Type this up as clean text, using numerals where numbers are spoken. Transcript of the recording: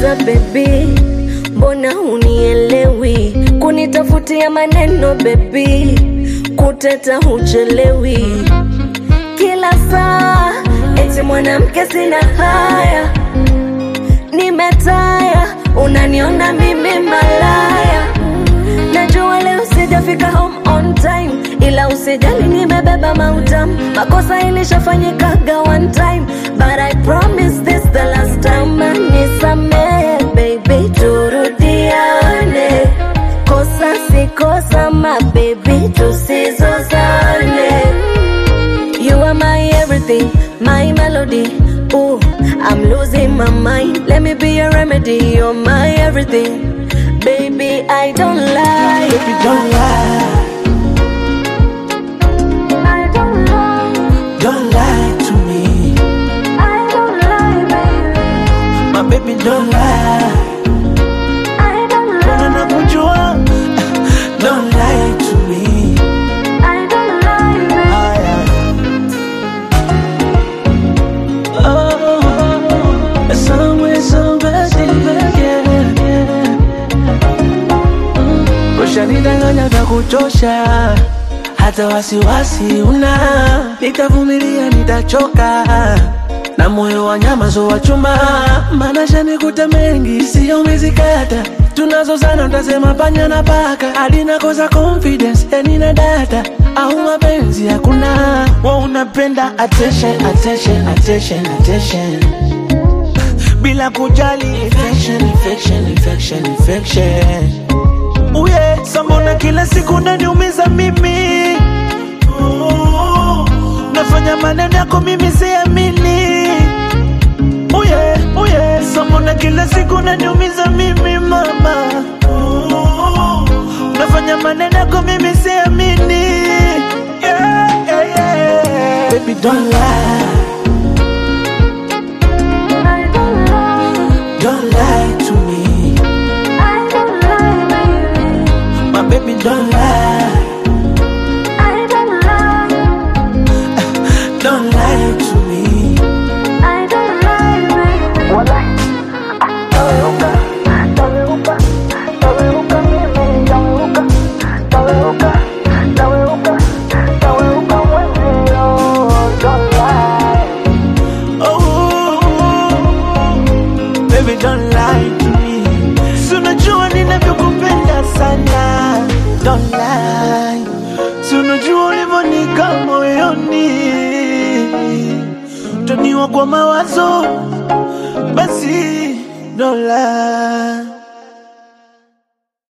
sasa baby, mbona hunielewi? Kunitafutia maneno baby, kuteta huchelewi. Kila saa eti mwanamke sina haya, nimetaya, unaniona mimi malaya. Najua leo sijafika home on time, ila usijali nimebeba mautam. Makosa ilishafanyikaga one time, but I promise this the last time. Nisamehe baby, turudiane. Kosa si kosa my baby, tusizozane. You are my everything, my melody. Ooh, I'm losing my mind. Let me be your remedy. You're my everything, baby. I don't lie. Baby, don't lie. I don't lie. Don't lie to me. I don't lie, baby. My baby, don't lie. I don't lie. Don't lie to me. I don't lie, baby. Oh, somewhere, yeah. Ushanidanganya vya kuchosha, hata wasiwasi una. Nitavumilia, nitachoka, na moyo wa nyama so wa chuma. Maana shanikuta mengi, sio mizikata. Tunazozana utasema panya na paka. Hadi nakosa confidence, nina data. Au mapenzi hakuna. Wewe unapenda attention, attention, attention, attention, bila kujali infection, infection, infection, infection. Uye, sambona kila siku unaniumiza mimi. Nafanya maneno yako mimi siamini. Uye, sambona kila siku unaniumiza mimi mama. Nafanya maneno yako mimi siamini. Yeah, yeah, yeah. Baby, don't lie. Don't lie to me. I don't lie, baby. My baby, don't lie. I don't lie. Don't lie to me. I don't lie, baby. Walai. Taweuka, taweuka, taweuka mimi, taweuka, taweuka, taweuka, taweuka wewe. Don't lie. Oh, baby, don't lie to me. Sunajua ninavyokupenda sana. Don't lie. Sunajua ulivyonika moyoni. Utaniwa kwa mawazo, basi don't lie.